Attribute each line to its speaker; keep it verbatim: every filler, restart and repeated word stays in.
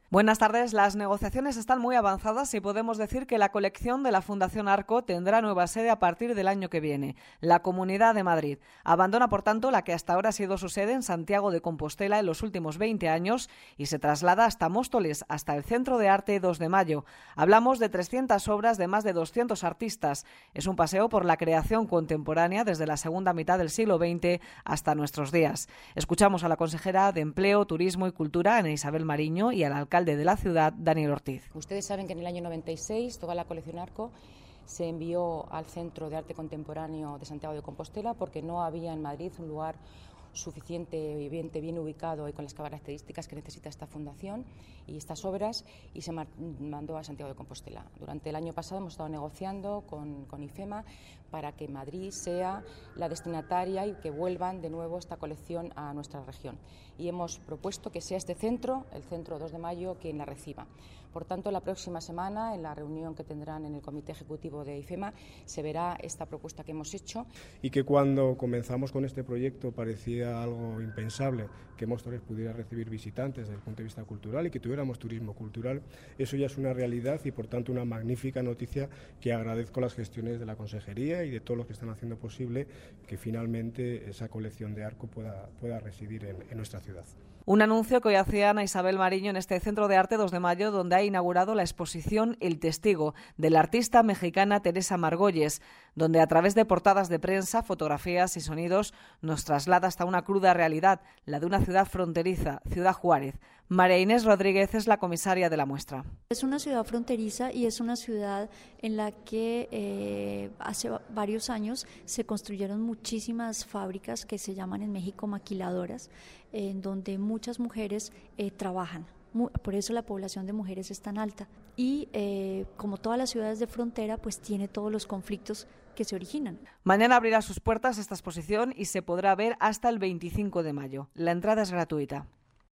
Speaker 1: Buenas tardes. Las negociaciones están muy avanzadas y podemos decir que la colección de la Fundación Arco tendrá nueva sede a partir del año que viene, la Comunidad de Madrid. Abandona, por tanto, la que hasta ahora ha sido su sede en Santiago de Compostela en los últimos veinte años y se traslada hasta Móstoles, hasta el Centro de Arte dos de Mayo. Hablamos de trescientas obras de más de doscientos artistas. Es un paseo por la creación contemporánea desde la segunda mitad del siglo veinte hasta nuestros días. Escuchamos a la consejera de Empleo, Turismo y Cultura, Ana Isabel Mariño, y al alcalde de la ciudad, Daniel Ortiz.
Speaker 2: Ustedes saben que en el año noventa y seis toda la colección Arco se envió al Centro de Arte Contemporáneo de Santiago de Compostela porque no había en Madrid un lugar suficientemente bien ubicado y con las características que necesita esta fundación y estas obras, y se mandó a Santiago de Compostela. Durante el año pasado hemos estado negociando con, con IFEMA para que Madrid sea la destinataria y que vuelvan de nuevo esta colección a nuestra región. Y hemos propuesto que sea este centro, el Centro dos de Mayo, quien la reciba. Por tanto, la próxima semana, en la reunión que tendrán en el Comité Ejecutivo de IFEMA, se verá esta propuesta que hemos hecho.
Speaker 3: Y que cuando comenzamos con este proyecto parecía algo impensable que Móstoles pudiera recibir visitantes desde el punto de vista cultural y que tuviéramos turismo cultural. Eso ya es una realidad y, por tanto, una magnífica noticia que agradezco las gestiones de la Consejería y de todos los que están haciendo posible que finalmente esa colección de Arco pueda, pueda residir en, en nuestra ciudad.
Speaker 1: Un anuncio que hoy hacía Ana Isabel Mariño en este Centro de Arte dos de Mayo, donde ha inaugurado la exposición El Testigo, de la artista mexicana Teresa Margolles, donde a través de portadas de prensa, fotografías y sonidos nos traslada hasta una cruda realidad, la de una ciudad fronteriza, Ciudad Juárez. María Inés Rodríguez es la comisaria de la muestra.
Speaker 4: Es una ciudad fronteriza y es una ciudad en la que eh, hace varios años se construyeron muchísimas fábricas que se llaman en México maquiladoras, en donde muchas mujeres eh, trabajan. Por eso la población de mujeres es tan alta. Y eh, como todas las ciudades de frontera, pues tiene todos los conflictos que se originan.
Speaker 1: Mañana abrirá sus puertas esta exposición y se podrá ver hasta el veinticinco de mayo. La entrada es gratuita.